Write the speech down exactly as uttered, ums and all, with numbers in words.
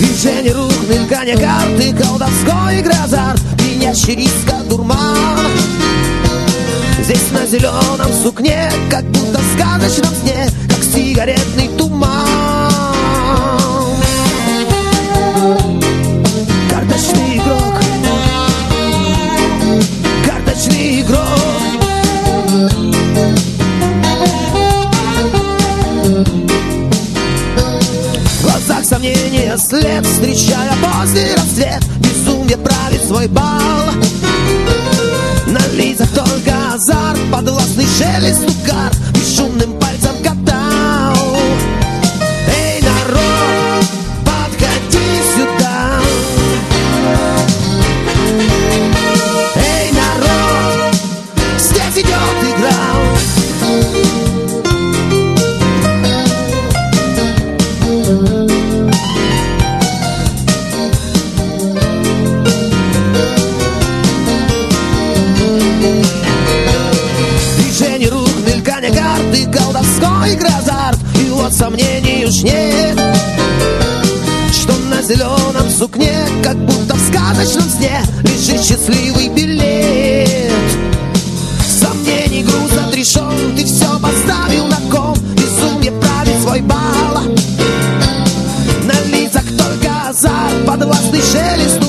Движение рук, мелькание карты, колдовской игры азарт, пьянящий риска дурман. Здесь на зеленом сукне, как будто в сказочном сне, как сигаретный туман. Карточный игрок, карточный игрок. В глазах сомнения след, встречая после рассвет, безумие правит свой бал. На лицах только азарт, подвластный шелест карт, бесшумным пальцем катал. Эй, народ, подходи сюда. Эй, народ, здесь идет игра. Карты, колдовской игры азарт, и вот сомнений уж нет, что на зеленом сукне, как будто в сказочном сне, лежит счастливый билет. Сомнений груз отрешен, ты все поставил на кон, безумие правит свой бал. На лицах только азарт, подвластный шелест